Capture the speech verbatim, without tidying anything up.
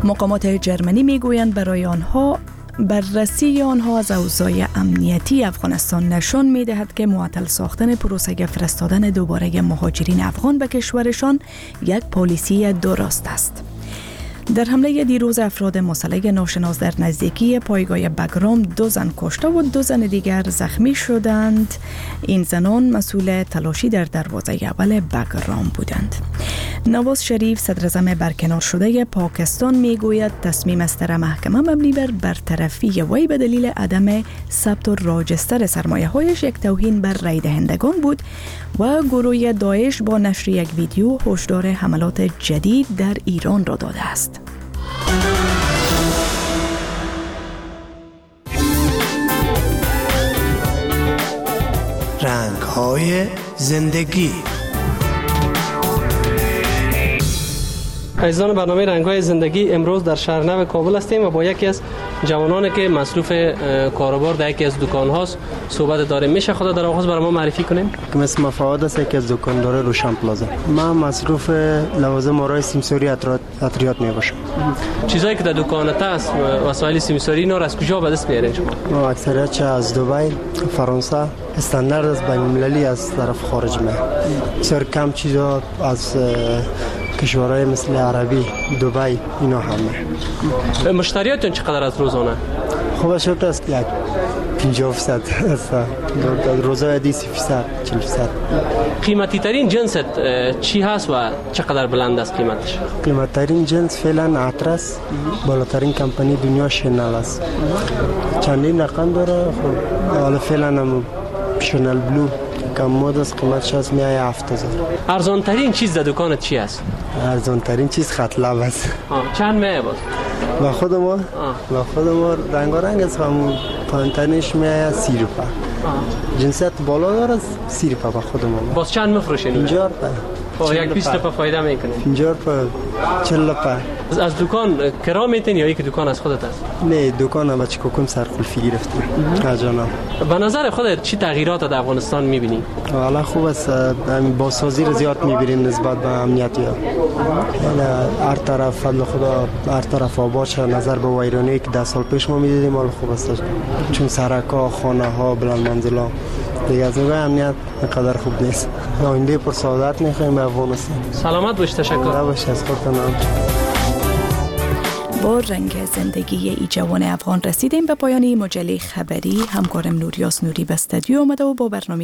مقامات جرمنی میگویند برای آنها بررسی آنها از اوضاع امنیتی افغانستان نشان می‌دهد که معطل ساختن پروسه فرستادن دوباره مهاجرین افغان به کشورشان یک پالیسی درست است. در حمله دیروز افراد مسلح ناشناس در نزدیکی پایگاه بگرام دو زن کشته و دو زن دیگر زخمی شدند. این زنان مسئول تلاشی در دروازه اول بگرام بودند. نواز شریف صدراعظم برکنار شده پاکستان میگوید تصمیم استر محکمه مبنی بر برطرفی وی به دلیل عدم ثبت و راجستر سرمایه هایش یک توهین بر رای دهندگان بود و گروه داعش با نشر یک ویدیو هشدار حملات جدید در ایران را داده است. رنگ‌های زندگی. عزیزان برنامه رنگ‌های زندگی، امروز در شهر نو کابل هستیم و با یکی از جوانانی که مصروف کاروبار در یکی از دکان‌هاست صحبت داریم. میشه خدا در آغاز برای ما معرفی کنیم؟ اسم فواد است، یکی از دکاندار روشن پلازا. من مصروف لوازم آرای سیمساری اتریات میباشم. چیزایی که در دکانت هست، وسایل سیمساری، اینا را از کجا به دست میارین شما؟ اکثریت چه از دبی، فرانسه، استاندارد از بین المللی از طرف خارج میاد. بسیار کم چیزا از کشورهای مثل عربی، دبی، اینا همه. مشتریاتون چقدر از روزانه؟ خوب شکر است، یک پنجاه فیصد است. روزای دی سی فیصد، چهل فیصد. قیمتی ترین جنست چی هست و چقدر بلند است قیمتش؟ قیمتی ترین جنس فعلا اترس، بالاترین کمپانی دنیا شنل است. چندین رقم داره. خب حالا فعلا هم شنل بلو کم مود است، قیمتش از میای هفت هزار. ارزان ترین چیز در دکانت چی است؟ ارزان ترین چیز خط لب است. چند میای باز؟ و خود ما و خود ما رنگارنگ است. همون پایین‌ترینش میای سی روپه. جنسیت بالا داره، سی روپه با خود ما. باز چند میفروشین؟ پنجاه روپه. خب یک بیست روپه فایده میکنه. پنجاه روپه، چهل روپه. از دکان کرا میتین یا یک دکان از خودت است؟ نه، دکان هم بچه کوکم سرقلفی گرفتم. جانم. به نظر خودت چی تغییرات در افغانستان میبینی؟ والا خوب است. بازسازی رو زیاد میبینیم نسبت به امنیتی ها. هر طرف فضل خدا، هر طرف آباد شد. نظر به ویرانی که ده سال پیش ما میدیدیم حالا خوب است، چون سرکا، خانه ها، بلند منزلا دیگه از نگاه امنیت اینقدر خوب نیست. آینده پر سعادت میخوایم به افغانستان. سلامت باش، تشکر. باش از خودتان. با رنگ زندگی ای جوان افغان رسیدیم به پایان مجله خبری. همکارم نوریاس نوری به استودیو آمده و با برنامه